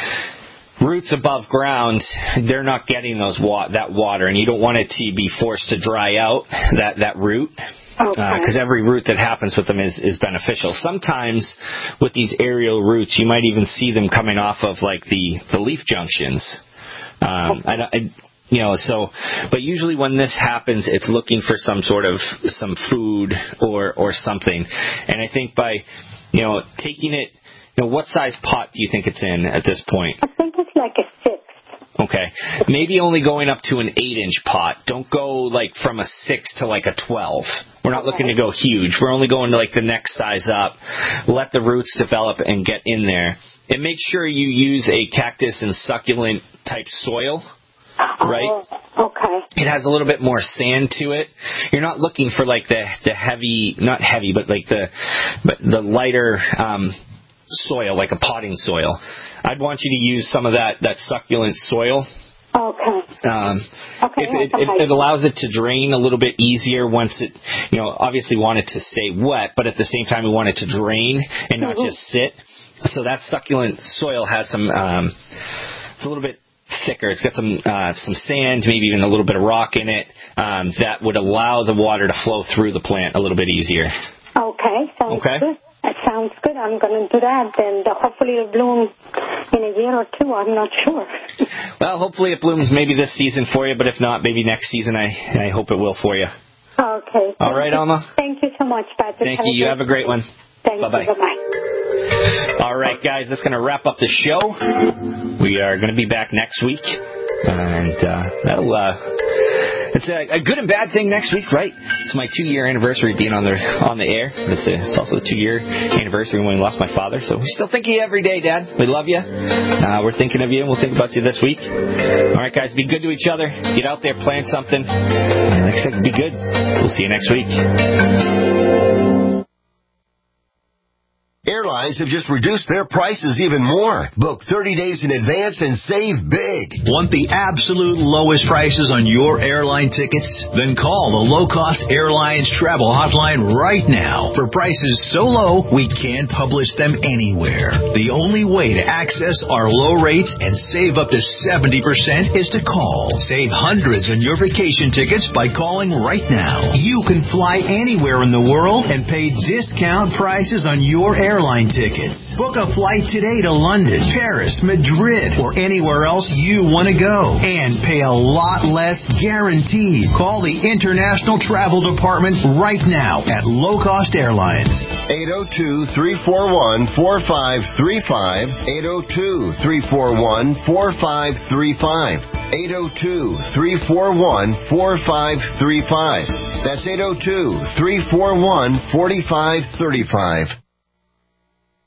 Speaker 2: roots above ground, they're not getting those wa- that water, and you don't want it to be forced to dry out that that root. Because uh, every root that happens with them is, is beneficial. Sometimes with these aerial roots, you might even see them coming off of like the, the leaf junctions. Um, I, I, you know, so, but usually when this happens, it's looking for some sort of some food or or something. And I think by, you know, taking it, you know, what size pot do you think it's in at this point?
Speaker 22: I think it's like a six.
Speaker 2: Okay. Maybe only going up to an eight-inch pot. Don't go, like, from a six to, like, a twelve. We're not looking to go huge. We're only going to, like, the next size up. Let the roots develop and get in there. And make sure you use a cactus and succulent-type soil, right?
Speaker 22: Oh, okay.
Speaker 2: It has a little bit more sand to it. You're not looking for, like, the, the heavy, not heavy, but, like, the, but the lighter um, soil, like a potting soil. I'd want you to use some of that, that succulent soil.
Speaker 22: Okay.
Speaker 2: Um,
Speaker 22: okay.
Speaker 2: It, it, it allows it to drain a little bit easier once it, you know, obviously want it to stay wet, but at the same time we want it to drain and not mm-hmm. just sit. So that succulent soil has some, um, it's a little bit thicker. It's got some, uh, some sand, maybe even a little bit of rock in it, um, that would allow the water to flow through the plant a little bit easier.
Speaker 22: Okay. Sounds
Speaker 2: okay.
Speaker 22: good. That sounds good. I'm going to do that, and uh, hopefully it'll bloom in a year or two. I'm not sure.
Speaker 2: Well, hopefully it blooms maybe this season for you, but if not, maybe next season. I, I hope it will for you.
Speaker 22: Okay.
Speaker 2: All right, Alma.
Speaker 22: Thank you so much, Patrick.
Speaker 2: Thank you. You have a great one.
Speaker 22: Thank
Speaker 2: Bye-bye.
Speaker 22: you. Bye-bye.
Speaker 2: All right, guys, that's going to wrap up the show. We are going to be back next week, and uh, that'll... Uh, It's a, a good and bad thing next week, right? It's my two-year anniversary being on the on the air. It's, a, it's also the two-year anniversary when we lost my father. So we still think of you every day, Dad. We love you. Uh, we're thinking of you, and we'll think about you this week. All right, guys, be good to each other. Get out there, plant something. Like I said, be good. We'll see you next week.
Speaker 20: Airlines have just reduced their prices even more. Book thirty days in advance and save big.
Speaker 9: Want the absolute lowest prices on your airline tickets? Then call the Low Cost Airlines Travel Hotline right now. For prices so low, we can't publish them anywhere. The only way to access our low rates and save up to seventy percent is to call. Save hundreds on your vacation tickets by calling right now. You can fly anywhere in the world and pay discount prices on your airline airline tickets. Book a flight today to London, Paris, Madrid, or anywhere else you want to go. And pay a lot less guaranteed. Call the International Travel Department right now at Low Cost Airlines.
Speaker 20: eight oh two, three four one, four five three five. eight oh two, three four one, four five three five. eight oh two, three four one, four five three five. That's eight oh two, three four one, four five three five.